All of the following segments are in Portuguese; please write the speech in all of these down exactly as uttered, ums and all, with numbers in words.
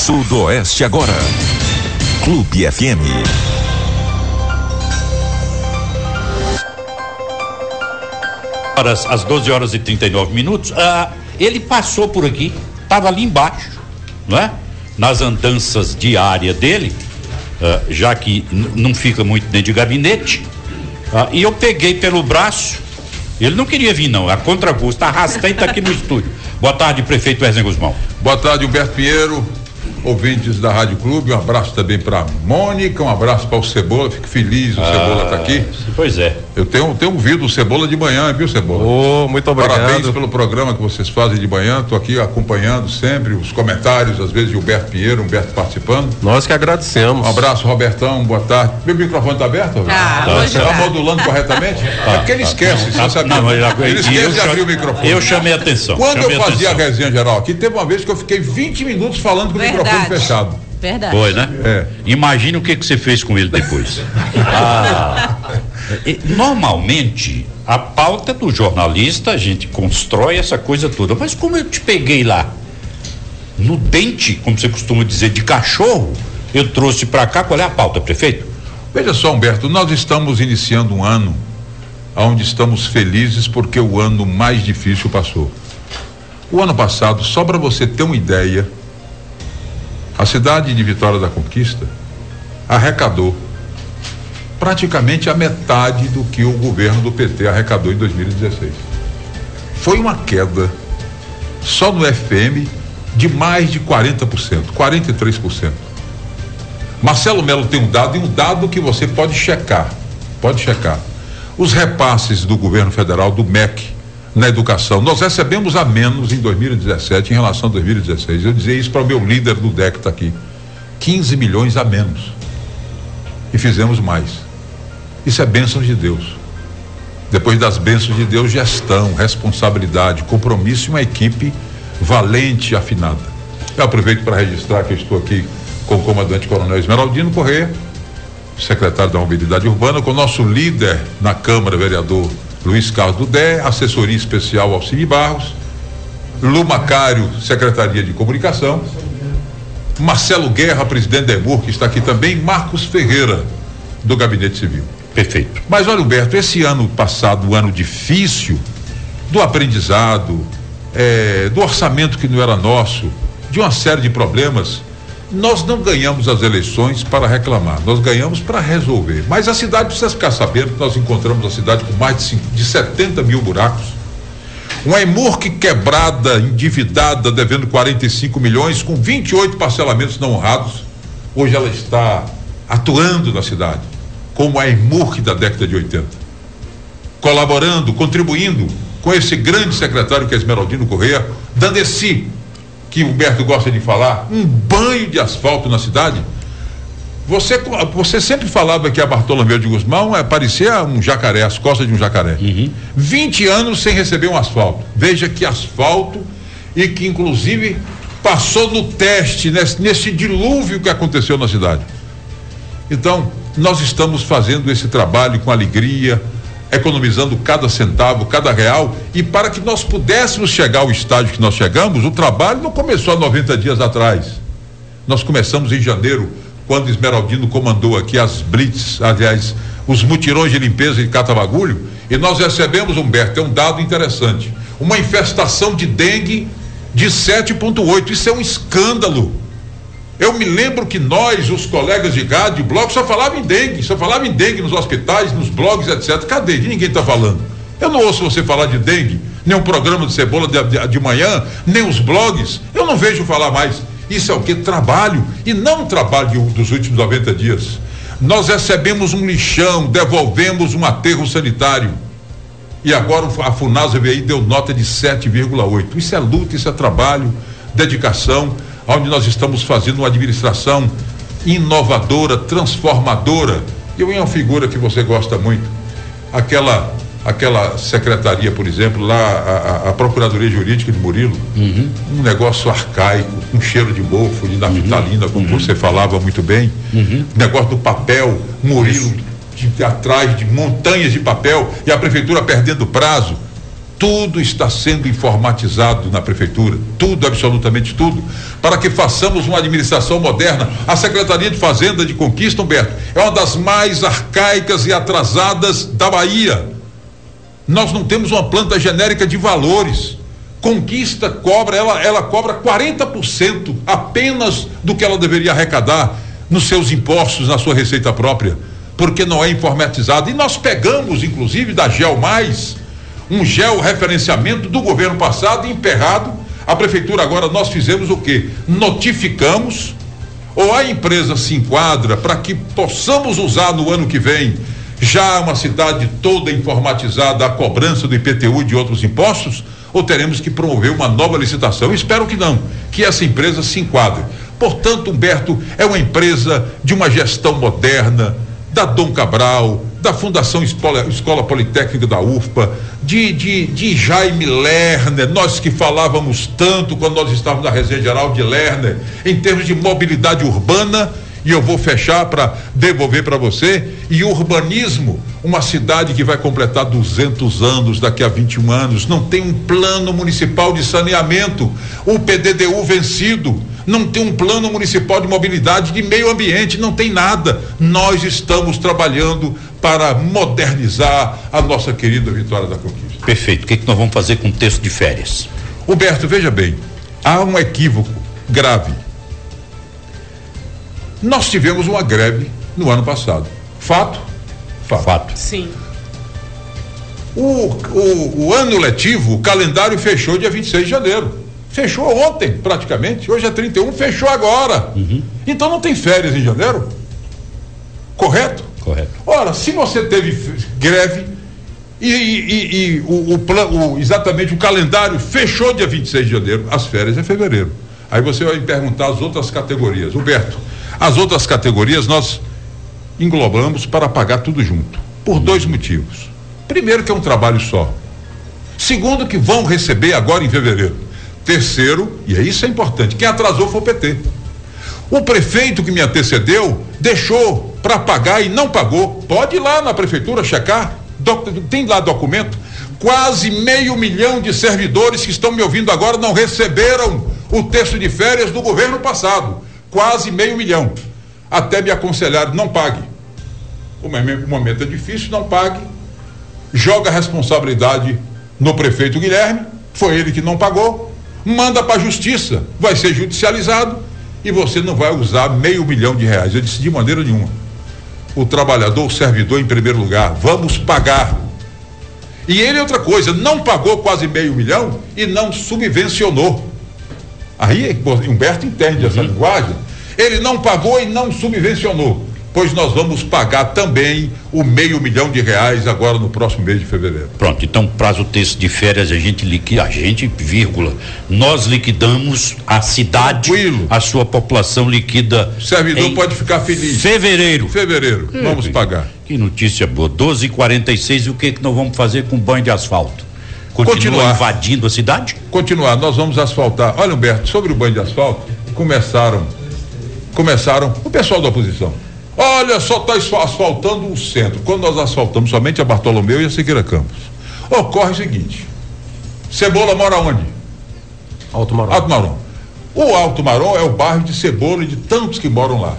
Sudoeste agora. Clube F M. Às doze horas e trinta e nove minutos, ah, ele passou por aqui, estava ali embaixo, não é? Nas andanças diárias dele, ah, já que n- não fica muito dentro de gabinete, ah, e eu peguei pelo braço. Ele não queria vir, não, a contragosto, arrastei e tá aqui no estúdio. Boa tarde, prefeito Wesley Guzmão. Boa tarde, Humberto Pinheiro, ouvintes da Rádio Clube, um abraço também para Mônica, um abraço para o Cebola, fico feliz, o ah, Cebola tá aqui. Pois é. Eu tenho, tenho ouvido o Cebola de manhã, viu, Cebola? Oh, muito obrigado. Parabéns pelo programa que vocês fazem de manhã, tô aqui acompanhando sempre os comentários, às vezes de Humberto Pinheiro, Humberto participando. Nós que agradecemos. Um abraço, Robertão, boa tarde. Meu microfone tá aberto? Ah, tá, hoje tá tá. modulando corretamente? Tá, é porque ele tá, esquece, tá, você tá, sabe. não, eu, ele esquece eu, de eu, abrir o microfone. Eu chamei a atenção. Quando chamei eu fazia atenção. a resenha geral aqui, teve uma vez que eu fiquei vinte minutos falando com Verdade. o microfone fechado. Verdade. Foi, né? É. Imagine o que, que você fez com ele depois. ah, e, normalmente, a pauta do jornalista, a gente constrói essa coisa toda. Mas como eu te peguei lá, no dente, como você costuma dizer, de cachorro, eu trouxe pra cá, qual é a pauta, prefeito? Veja só, Humberto, nós estamos iniciando um ano onde estamos felizes porque o ano mais difícil passou. O ano passado, só para você ter uma ideia, a cidade de Vitória da Conquista arrecadou praticamente a metade do que o governo do P T arrecadou em dois mil e dezesseis. Foi uma queda só no F M de mais de quarenta por cento, quarenta e três por cento. Marcelo Melo tem um dado, e um dado que você pode checar, pode checar. Os repasses do governo federal, do M E C, na educação, nós recebemos a menos em dois mil e dezessete em relação a dois mil e dezesseis. Eu dizia isso para o meu líder do D E C que está aqui. quinze milhões a menos. E fizemos mais. Isso é bênção de Deus. Depois das bênçãos de Deus, gestão, responsabilidade, compromisso e uma equipe valente e afinada. Eu aproveito para registrar que eu estou aqui com o comandante Coronel Esmeraldino Corrêa, secretário da Mobilidade Urbana, com o nosso líder na Câmara, vereador Luiz Carlos Dudé, assessoria especial Alcine Barros, Lu Macário, Secretaria de Comunicação, Marcelo Guerra, presidente da EMUR, que está aqui também, Marcos Ferreira, do Gabinete Civil. Perfeito. Mas olha, Humberto, esse ano passado, um ano difícil, do aprendizado, é, do orçamento que não era nosso, de uma série de problemas, nós não ganhamos as eleições para reclamar, nós ganhamos para resolver. Mas a cidade precisa ficar sabendo que nós encontramos a cidade com mais de, cinco, de setenta mil buracos, uma EMURC quebrada, endividada, devendo quarenta e cinco milhões, com vinte e oito parcelamentos não honrados. Hoje ela está atuando na cidade, como a EMURC da década de oitenta, colaborando, contribuindo com esse grande secretário que é Esmeraldino Corrêa, dando esse, que o Humberto gosta de falar, um banho de asfalto na cidade. Você, você sempre falava que a Bartolomeu de Guzmão é, parecia um jacaré, as costas de um jacaré. Uhum. vinte anos sem receber um asfalto. Veja que asfalto, e que inclusive passou no teste, nesse, nesse dilúvio que aconteceu na cidade. Então, nós estamos fazendo esse trabalho com alegria, economizando cada centavo, cada real, e para que nós pudéssemos chegar ao estágio que nós chegamos, o trabalho não começou há noventa dias atrás. Nós começamos em janeiro, quando Esmeraldino comandou aqui as blitz, aliás, os mutirões de limpeza de Catabagulho, e nós recebemos, Humberto, é um dado interessante, uma infestação de dengue de sete vírgula oito. Isso é um escândalo. Eu me lembro que nós, os colegas de rádio, de blog, só falavam em dengue, só falavam em dengue nos hospitais, nos blogs, etcétera. Cadê? Ninguém está falando. Eu não ouço você falar de dengue, nem um programa de Cebola de, de, de manhã, nem os blogs. Eu não vejo falar mais. Isso é o que? Trabalho. E não um trabalho de, dos últimos noventa dias. Nós recebemos um lixão, devolvemos um aterro sanitário. E agora a Funasa veio aí, deu nota de sete vírgula oito. Isso é luta, isso é trabalho, dedicação, onde nós estamos fazendo uma administração inovadora, transformadora. Eu em uma figura que você gosta muito, aquela aquela secretaria, por exemplo, lá a, a, a Procuradoria Jurídica de Murilo, uhum. um negócio arcaico, um cheiro de mofo, de naftalina, uhum. como uhum. você falava muito bem, uhum. negócio do papel, Murilo de, de atrás de montanhas de papel, e a prefeitura perdendo prazo. Tudo está sendo informatizado na prefeitura, tudo, absolutamente tudo, para que façamos uma administração moderna. A Secretaria de Fazenda de Conquista, Humberto, é uma das mais arcaicas e atrasadas da Bahia. Nós não temos uma planta genérica de valores. Conquista cobra, ela, ela cobra quarenta por cento apenas do que ela deveria arrecadar nos seus impostos, na sua receita própria, porque não é informatizado. E nós pegamos, inclusive, da Geo Mais, um georreferenciamento do governo passado emperrado. A prefeitura agora, nós fizemos o quê? Notificamos, ou a empresa se enquadra para que possamos usar no ano que vem, já uma cidade toda informatizada, a cobrança do I P T U e de outros impostos, ou teremos que promover uma nova licitação? Espero que não, que essa empresa se enquadre. Portanto, Humberto, é uma empresa de uma gestão moderna, da Dom Cabral, da Fundação Escola, Escola Politécnica da U F P A, de, de, de Jaime Lerner, nós que falávamos tanto quando nós estávamos na resenha geral de Lerner, em termos de mobilidade urbana. E eu vou fechar para devolver para você. E urbanismo, uma cidade que vai completar duzentos anos daqui a vinte e um anos, não tem um plano municipal de saneamento, o P D D U vencido, não tem um plano municipal de mobilidade, de meio ambiente, não tem nada. Nós estamos trabalhando para modernizar a nossa querida Vitória da Conquista. Perfeito. O que, que nós vamos fazer com o texto de férias? Humberto, veja bem, há um equívoco grave. Nós tivemos uma greve no ano passado. Fato? Fato. Fato. Sim. O, o, o ano letivo, o calendário fechou dia vinte e seis de janeiro. Fechou ontem, praticamente. Hoje é trinta e um, fechou agora. Uhum. Então não tem férias em janeiro? Correto? Correto. Ora, se você teve greve e, e, e o, o, o, exatamente o calendário fechou dia vinte e seis de janeiro, as férias é fevereiro. Aí você vai me perguntar as outras categorias. Humberto, as outras categorias nós englobamos para pagar tudo junto, por dois motivos. Primeiro, que é um trabalho só. Segundo, que vão receber agora em fevereiro. Terceiro, e isso é importante, quem atrasou foi o P T. O prefeito que me antecedeu deixou para pagar e não pagou. Pode ir lá na prefeitura checar, doc, tem lá documento. Quase meio milhão de servidores que estão me ouvindo agora não receberam o texto de férias do governo passado. Quase meio milhão. Até me aconselharam, não pague. O momento é difícil, não pague. Joga a responsabilidade no prefeito Guilherme, foi ele que não pagou. Manda para a justiça, vai ser judicializado e você não vai usar meio milhão de reais. Eu disse de maneira nenhuma. O trabalhador, o servidor em primeiro lugar, vamos pagar. E ele, outra coisa, não pagou quase meio milhão e não subvencionou. Aí Humberto entende uhum. essa linguagem. Ele não pagou e não subvencionou, pois nós vamos pagar também o meio milhão de reais agora no próximo mês de fevereiro. Pronto, então prazo texto de férias a gente liquida, a gente, vírgula, nós liquidamos a cidade, tranquilo. A sua população liquida. O servidor pode ficar feliz. Fevereiro. Fevereiro, hum, vamos pagar. Que notícia boa, doze e quarenta e seis, e o que que nós vamos fazer com o banho de asfalto? Continua Continuar. invadindo a cidade? Continuar, nós vamos asfaltar. Olha, Humberto, sobre o banho de asfalto, começaram, começaram, o pessoal da oposição, olha, só está asfaltando o centro. Quando nós asfaltamos somente a Bartolomeu e a Siqueira Campos, ocorre o seguinte: Cebola mora onde? Alto Marom. Alto Marom. O Alto Marom é o bairro de Cebola e de tantos que moram lá.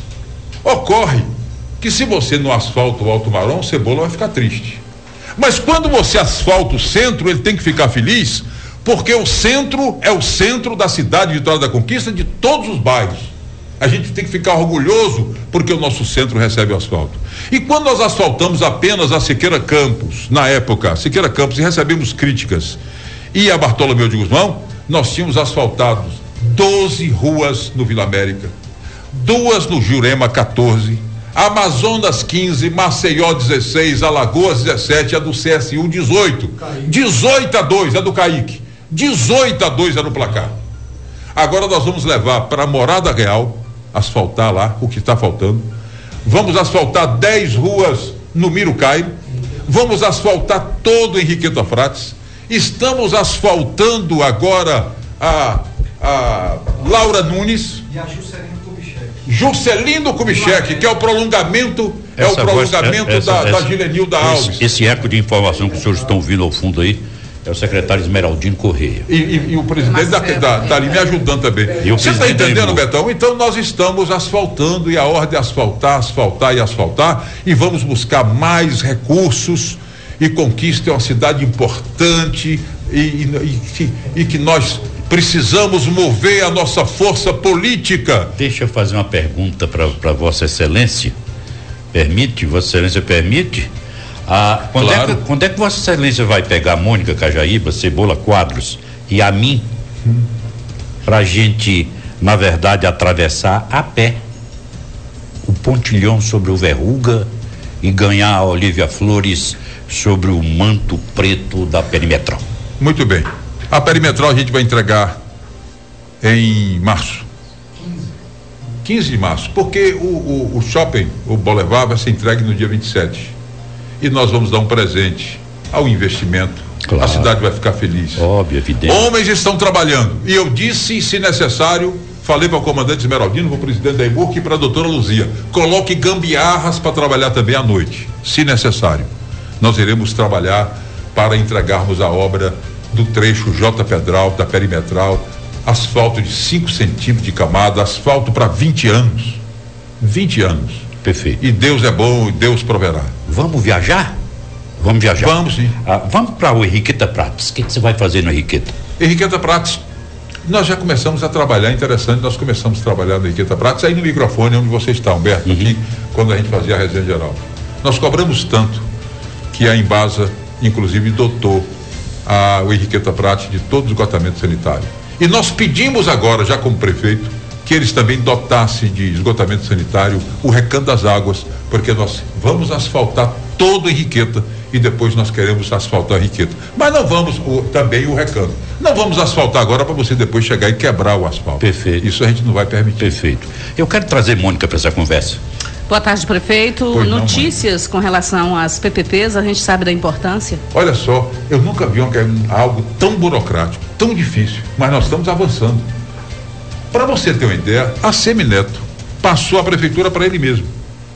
Ocorre que se você não asfalta o Alto Marom, Cebola vai ficar triste. Mas quando você asfalta o centro, ele tem que ficar feliz, porque o centro é o centro da cidade de Vitória da Conquista, de todos os bairros. A gente tem que ficar orgulhoso porque o nosso centro recebe o asfalto. E quando nós asfaltamos apenas a Siqueira Campos, na época, Siqueira Campos, e recebemos críticas, e a Bartolomeu de Guzmão, nós tínhamos asfaltados doze ruas no Vila América, duas no Jurema quatorze, Amazonas quinze, Maceió dezesseis, Alagoas dezessete, a do C S U dezoito. dezoito a dois, a do Caique. dezoito a dois era o placar. Agora nós vamos levar para a Morada Real, asfaltar lá o que está faltando. Vamos asfaltar dez ruas no Miro Cairo. Vamos asfaltar todo Henriqueta Frates. Estamos asfaltando agora a, a Laura Nunes. E a Juscelino Kubitschek. Juscelino Kubitschek, que é o prolongamento, essa é o prolongamento voz, essa, da, essa, da Gilenilda Alves. Esse, esse eco de informação que os senhores estão ouvindo ao fundo aí é o secretário Esmeraldino Correia. E, e, e o presidente está ali me ajudando também. Você está entendendo, Betão? Então nós estamos asfaltando e a ordem é asfaltar, asfaltar e asfaltar e vamos buscar mais recursos e Conquista é uma cidade importante e, e, e, e que nós precisamos mover a nossa força política. Deixa eu fazer uma pergunta para Vossa Excelência. Permite? Vossa Excelência permite? Ah, quando, claro. é que, quando é que Vossa Excelência vai pegar a Mônica Cajaíba, Cebola Quadros e a mim hum. pra gente, na verdade, atravessar a pé o pontilhão sobre o Verruga e ganhar a Olívia Flores sobre o manto preto da Perimetral? Muito bem. A Perimetral a gente vai entregar em março. quinze de março, porque o, o, o shopping, o Boulevard, vai ser entregue no dia vinte e sete. E nós vamos dar um presente ao investimento. Claro. A cidade vai ficar feliz. Óbvio, evidente. Homens estão trabalhando. E eu disse, se necessário, falei para o comandante Esmeraldino, para o presidente da Emurc e para a doutora Luzia, coloque gambiarras para trabalhar também à noite, se necessário. Nós iremos trabalhar para entregarmos a obra do trecho J. Pedral, da Perimetral, asfalto de cinco centímetros de camada, asfalto para vinte anos. vinte anos. Perfeito. E Deus é bom e Deus proverá. Vamos viajar? Vamos viajar? Vamos sim. Ah, vamos para o Henriqueta Prates. O que você vai fazer no Henriqueta? Henriqueta Prates, nós já começamos a trabalhar, interessante, nós começamos a trabalhar no Henriqueta Prates, aí no microfone onde você está, Humberto, uhum. aqui, quando a gente fazia a resenha geral. Nós cobramos tanto que a Embasa, inclusive, dotou a, o Henriqueta Prates de todo o esgotamento sanitário. E nós pedimos agora, já como prefeito, que eles também dotassem de esgotamento sanitário o Recanto das Águas, porque nós vamos asfaltar todo Henriqueta e depois nós queremos asfaltar a Henriqueta. Mas não vamos o, também o Recanto. Não vamos asfaltar agora para você depois chegar e quebrar o asfalto. Perfeito. Isso a gente não vai permitir. Perfeito. Eu quero trazer Mônica para essa conversa. Boa tarde, prefeito. Pois Notícias não, com relação às P P Ps, a gente sabe da importância? Olha só, eu nunca vi um, algo tão burocrático, tão difícil, mas nós estamos avançando. Para você ter uma ideia, a Semineto passou a prefeitura para ele mesmo.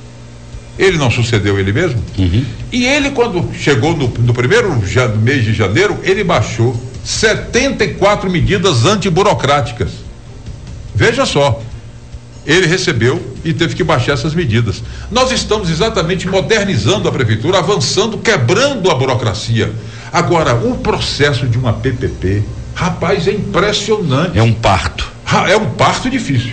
Ele não sucedeu ele mesmo? Uhum. E ele, quando chegou no, no primeiro ja, mês de janeiro, ele baixou setenta e quatro medidas antiburocráticas. Veja só, ele recebeu e teve que baixar essas medidas. Nós estamos exatamente modernizando a prefeitura, avançando, quebrando a burocracia. Agora, o processo de uma P P P, rapaz, é impressionante. É um parto. É um parto difícil.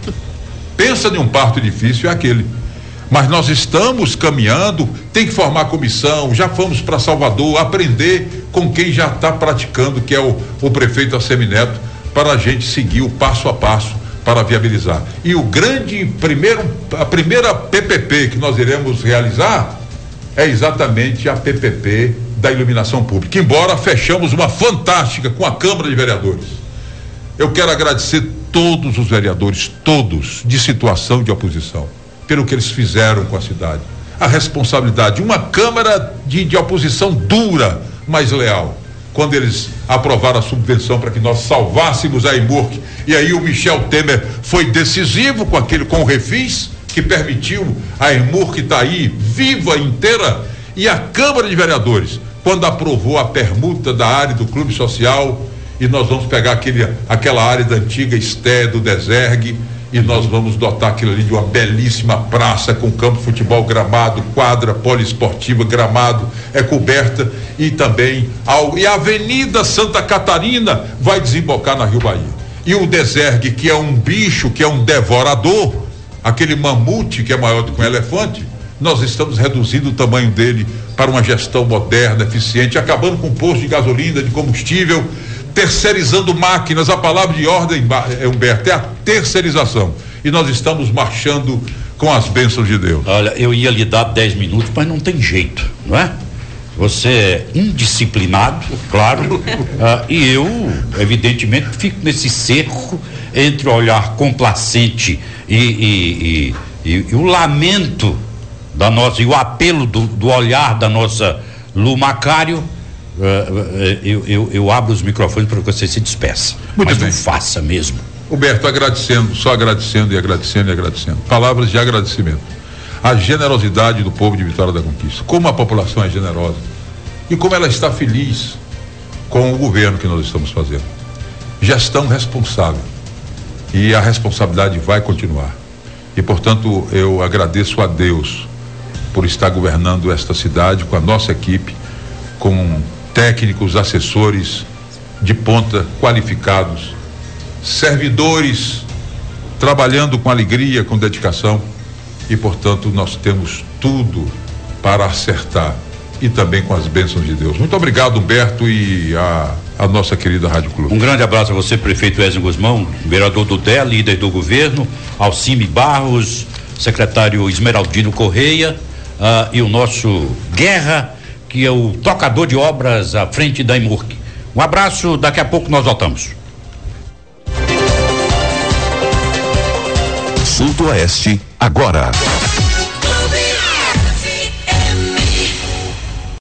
Pensa em um parto difícil, é aquele. Mas nós estamos caminhando, tem que formar comissão, já fomos para Salvador, aprender com quem já está praticando, que é o, o prefeito Assemineto, para a gente seguir o passo a passo para viabilizar. E o grande primeiro, a primeira P P P que nós iremos realizar é exatamente a P P P da iluminação pública, embora fechamos uma fantástica com a Câmara de Vereadores. Eu quero agradecer todos os vereadores, todos, de situação de oposição, pelo que eles fizeram com a cidade. A responsabilidade, uma Câmara de, de oposição dura, mas leal. Quando eles aprovaram a subvenção para que nós salvássemos a Emurc, e aí o Michel Temer foi decisivo com aquele, com o Refis, que permitiu a Emurc estar aí, viva inteira, e a Câmara de Vereadores, quando aprovou a permuta da área do Clube Social, e nós vamos pegar aquele, aquela área da antiga Esté do Desergue e nós vamos dotar aquilo ali de uma belíssima praça com campo de futebol, gramado, quadra poliesportiva, gramado, é coberta e também ao, e a Avenida Santa Catarina vai desembocar na Rio Bahia. E o Desergue, que é um bicho, que é um devorador, aquele mamute que é maior do que um elefante, nós estamos reduzindo o tamanho dele para uma gestão moderna, eficiente, acabando com o posto de gasolina, de combustível, terceirizando máquinas. A palavra de ordem, Humberto, é a terceirização. E nós estamos marchando com as bênçãos de Deus. Olha, eu ia lhe dar dez minutos, mas não tem jeito, não é? Você é indisciplinado, claro, ah, e eu, evidentemente, fico nesse cerco entre o olhar complacente e, e, e, e, e o lamento da nossa, e o apelo do, do olhar da nossa Lu Macário. Uh, uh, eu, eu, eu abro os microfones para que você se despeça. Muito mas bem. Não faça mesmo. Humberto, agradecendo, só agradecendo e agradecendo e agradecendo. Palavras de agradecimento. A generosidade do povo de Vitória da Conquista. Como a população é generosa. E como ela está feliz com o governo que nós estamos fazendo. Gestão responsável. E a responsabilidade vai continuar. E, portanto, eu agradeço a Deus por estar governando esta cidade com a nossa equipe, com técnicos, assessores de ponta, qualificados, servidores trabalhando com alegria, com dedicação, e, portanto, nós temos tudo para acertar, e também com as bênçãos de Deus. Muito obrigado, Humberto, e a, a nossa querida Rádio Clube. Um grande abraço a você, prefeito Wesley Guzmão, vereador do D E, líder do governo, Alcime Barros, secretário Esmeraldino Correia, uh, e o nosso Guerra, que é o tocador de obras à frente da Imurc. Um abraço, daqui a pouco nós voltamos. Sudoeste, agora.